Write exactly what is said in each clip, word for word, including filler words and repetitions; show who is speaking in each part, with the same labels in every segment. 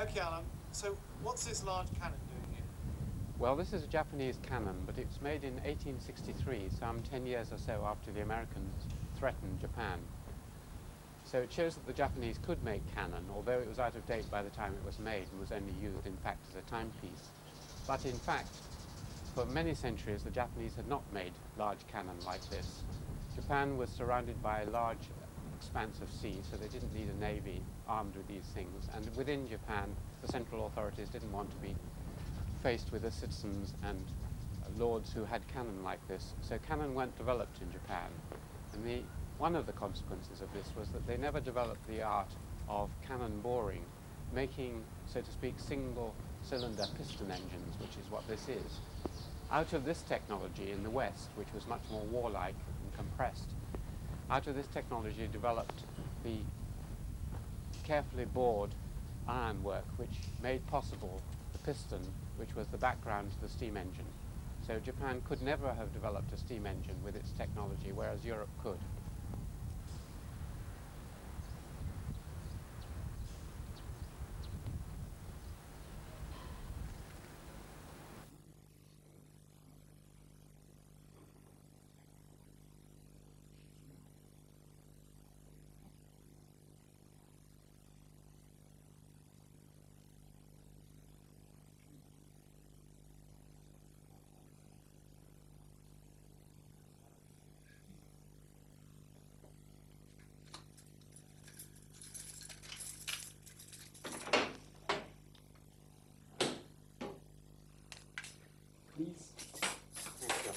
Speaker 1: Okay, Alan, so what's this large cannon doing here?
Speaker 2: Well, this is a Japanese cannon, but it was made in eighteen sixty-three, some ten years or so after the Americans threatened Japan. So it shows that the Japanese could make cannon, although it was out of date by the time it was made and was only used, in fact, as a timepiece. But in fact, for many centuries, the Japanese had not made large cannon like this. Japan was surrounded by a large expanse of sea, so they didn't need a navy armed with these things. And within Japan, the central authorities didn't want to be faced with the citizens and uh, lords who had cannon like this. So cannon weren't developed in Japan. And the, one of the consequences of this was that they never developed the art of cannon boring, making, so to speak, single-cylinder piston engines, which is what this is. Out of this technology in the West, which was much more warlike and compressed, out of this technology developed the carefully bored ironwork, which made possible the piston, which was the background to the steam engine. So Japan could never have developed a steam engine with its technology, whereas Europe could.
Speaker 3: Please.
Speaker 2: Thank you.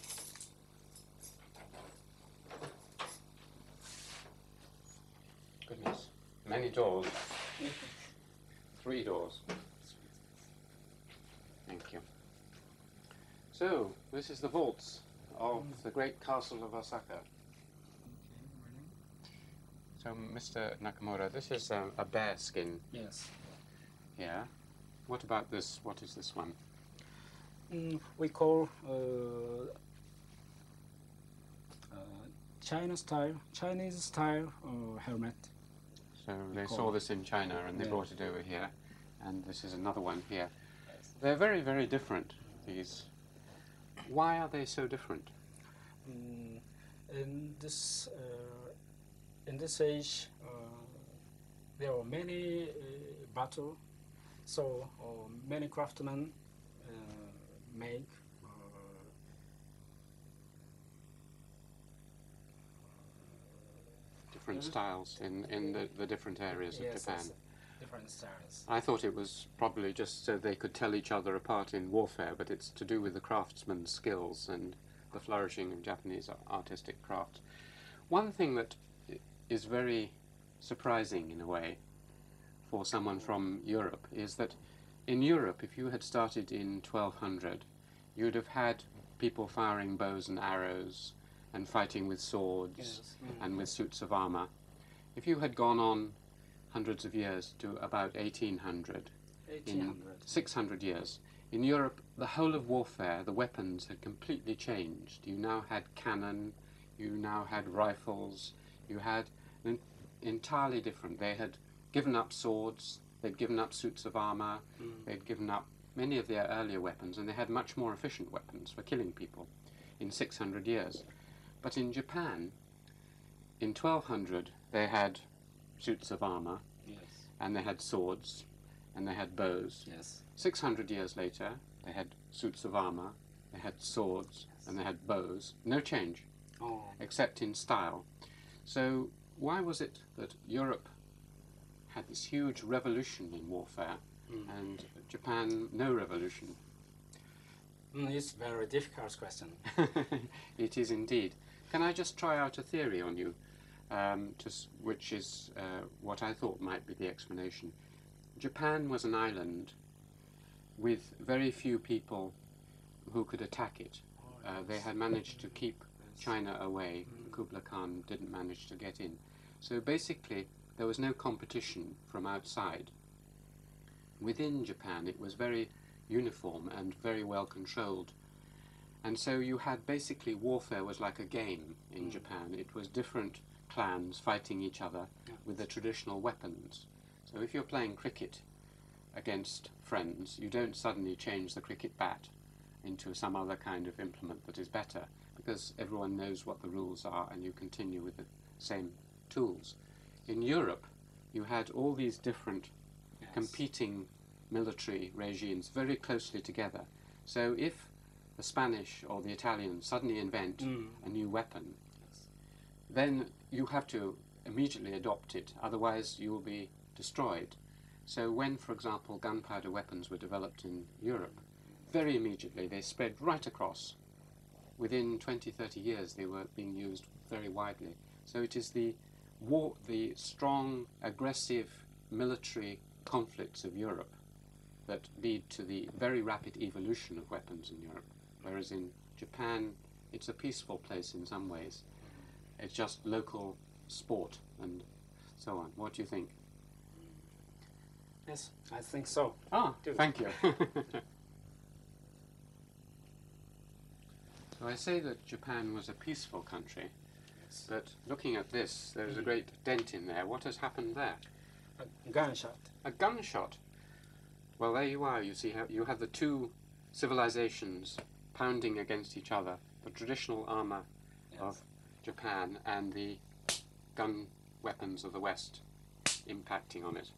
Speaker 2: Goodness, many doors. Three doors. Thank you. So, this is the vaults of the great castle of Osaka. So, Mister Nakamura, this is um, a bear skin.
Speaker 3: Yes.
Speaker 2: Yeah. What about this? What is this one?
Speaker 3: Mm, we call uh, uh, China style, Chinese style uh, helmet.
Speaker 2: So they
Speaker 3: Cool.
Speaker 2: saw this in China and they
Speaker 3: Yeah.
Speaker 2: brought it over here, and this is another one here.
Speaker 3: Yes.
Speaker 2: They're very, very different, these. Why are they so different?
Speaker 3: Mm, in this uh, in this age, uh, there are many uh, battle, so uh, many craftsmen uh, make. Uh,
Speaker 2: Different
Speaker 3: Mhm.
Speaker 2: styles in, in the, the different areas of
Speaker 3: yes,
Speaker 2: Japan.
Speaker 3: yes, different styles.
Speaker 2: I thought it was probably just so they could tell each other apart in warfare, but it's to do with the craftsman's skills and the flourishing of Japanese artistic crafts. One thing that i- is very surprising in a way for someone from Europe is that in Europe, if you had started in twelve hundred, you'd have had people firing bows and arrows and fighting with swords
Speaker 3: Yes.
Speaker 2: and with suits of armour. If you had gone on hundreds of years to about eighteen hundred,
Speaker 3: eighteen hundred.
Speaker 2: six hundred years, in Europe, the whole of warfare, the weapons had completely changed. You now had cannon, you now had rifles, you had an entirely different. They had given up swords, they'd given up suits of armour,
Speaker 3: Mm.
Speaker 2: they'd given up many of their earlier weapons, and they had much more efficient weapons for killing people in six hundred years. But in Japan, in twelve hundred, they had suits of armour,
Speaker 3: Yes.
Speaker 2: and they had swords, and they had bows.
Speaker 3: Yes.
Speaker 2: six hundred years later, they had suits of armour, they had swords, and they had bows. No change,
Speaker 3: Oh.
Speaker 2: except in style. So why was it that Europe had this huge revolution in warfare,
Speaker 3: Mm.
Speaker 2: and Japan no revolution?
Speaker 3: Mm, it's a very difficult question.
Speaker 2: It is indeed. Can I just try out a theory on you, um, to s- which is uh, what I thought might be the explanation. Japan was an island with very few people who could attack it. Uh, they had managed to keep China away. Kublai Khan didn't manage to get in. So basically, there was no competition from outside. Within Japan, it was very uniform and very well controlled. And so you had basically warfare was like a game in
Speaker 3: Mm.
Speaker 2: Japan. It was different clans fighting each other
Speaker 3: Yeah.
Speaker 2: with the traditional weapons. So if you're playing cricket, against friends, you don't suddenly change the cricket bat into some other kind of implement that is better, because everyone knows what the rules are and you continue with the same tools. In Europe, you had all these different
Speaker 3: Yes.
Speaker 2: competing military regimes very closely together. So if the Spanish or the Italians suddenly invent
Speaker 3: Mm.
Speaker 2: a new weapon,
Speaker 3: Yes.
Speaker 2: then you have to immediately adopt it, otherwise you will be destroyed. So when, for example, gunpowder weapons were developed in Europe, very immediately they spread right across. Within twenty, thirty years they were being used very widely. So it is the war, the strong, aggressive military conflicts of Europe that lead to the very rapid evolution of weapons in Europe. Whereas in Japan, it's a peaceful place in some ways. It's just local sport and so on. What do you think?
Speaker 3: Yes, I think so.
Speaker 2: Ah,
Speaker 3: Do.
Speaker 2: thank you. So I say that Japan was a peaceful country,
Speaker 3: Yes.
Speaker 2: but looking at this, there is a great dent in there. What has happened there?
Speaker 3: A gunshot.
Speaker 2: A gunshot. Well, there you are. You see how you have the two civilizations pounding against each other, the traditional armor
Speaker 3: Yes.
Speaker 2: of Japan and the gun weapons of the West impacting on it.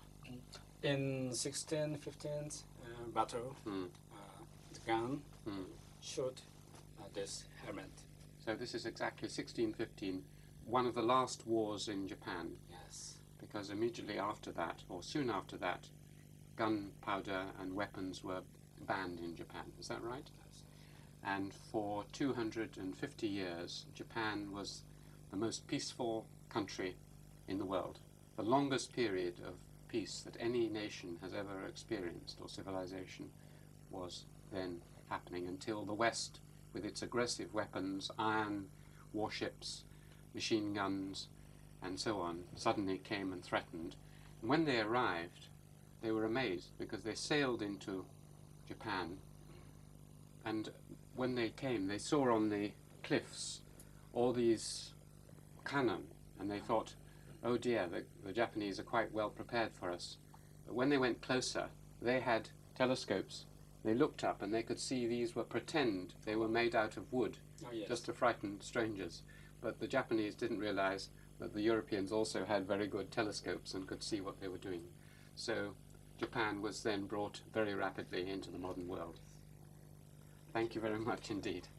Speaker 3: In sixteen fifteen uh, battle,
Speaker 2: Hmm.
Speaker 3: uh, the gun
Speaker 2: Hmm.
Speaker 3: shot uh, this helmet.
Speaker 2: So this is exactly sixteen fifteen, one of the last wars in Japan,
Speaker 3: Yes.
Speaker 2: because immediately after that, or soon after that, gunpowder and weapons were banned in Japan. Is that right?
Speaker 3: Yes.
Speaker 2: And for two hundred fifty years, Japan was the most peaceful country in the world. The longest period of peace that any nation has ever experienced, or civilization, was then happening until the West, with its aggressive weapons, iron warships, machine guns, and so on, suddenly came and threatened. And when they arrived, they were amazed because they sailed into Japan, and when they came, they saw on the cliffs all these cannon, and they thought, oh dear, the, the Japanese are quite well prepared for us. But when they went closer, they had telescopes. They looked up and they could see these were pretend they were made out of wood,
Speaker 3: Oh, yes.
Speaker 2: just to frighten strangers. But the Japanese didn't realize that the Europeans also had very good telescopes and could see what they were doing. So Japan was then brought very rapidly into the modern world. Thank you very much indeed.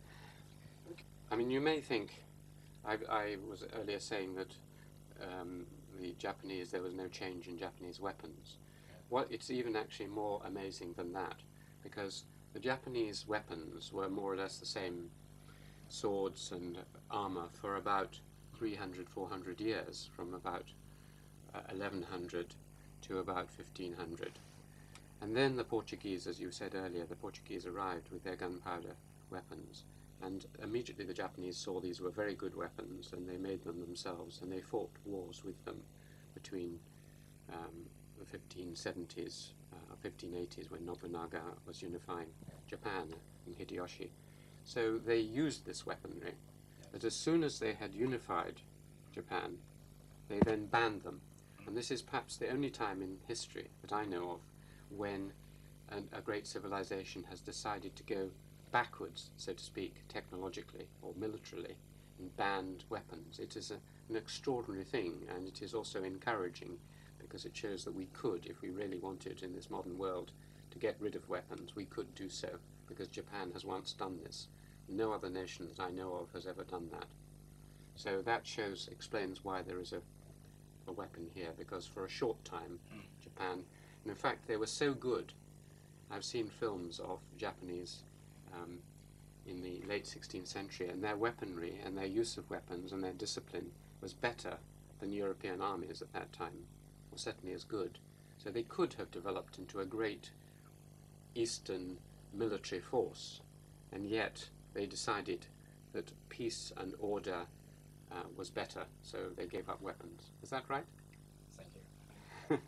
Speaker 2: I mean, you may think, I, I was earlier saying that um, the Japanese, there was no change in Japanese weapons. Well, it's even actually more amazing than that, because the Japanese weapons were more or less the same swords and armor for about three hundred, four hundred years, from about uh, eleven hundred to about fifteen hundred. And then the Portuguese, as you said earlier, the Portuguese arrived with their gunpowder weapons, and immediately the Japanese saw these were very good weapons, and they made them themselves, and they fought wars with them between um, the fifteen seventies, uh, fifteen eighties, when Nobunaga was unifying Japan and Hideyoshi. So they used this weaponry, but as soon as they had unified Japan, they then banned them. And this is perhaps the only time in history that I know of when an, a great civilization has decided to go backwards, so to speak, technologically or militarily, and banned weapons. It is a, an extraordinary thing, and it is also encouraging, because it shows that we could, if we really wanted in this modern world to get rid of weapons, we could do so, because Japan has once done this. No other nation that I know of has ever done that. So that shows, explains why there is a, a weapon here, because for a short time, Japan, and in fact they were so good, I've seen films of Japanese um, in the late sixteenth century, and their weaponry and their use of weapons and their discipline was better than European armies at that time, or certainly as good. So they could have developed into a great Eastern military force, and yet they decided that peace and order uh, was better, so they gave up weapons. Is that right?
Speaker 3: Thank you.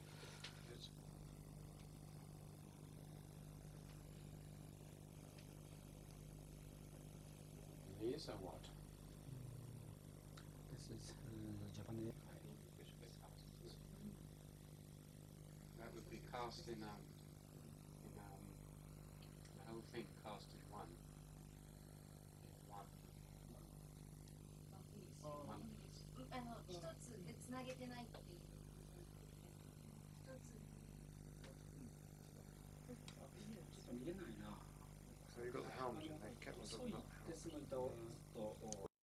Speaker 2: These are what?
Speaker 3: This is uh, Japanese.
Speaker 1: That would be
Speaker 2: cast in um, in um, the whole thing cast in one. In one.
Speaker 4: あ
Speaker 2: one piece.
Speaker 4: あの一つでつなげてないっていう一つ
Speaker 3: ちょっと見えないな。
Speaker 1: So you've got the helmet and they kept
Speaker 3: 細い鉄の板をずっと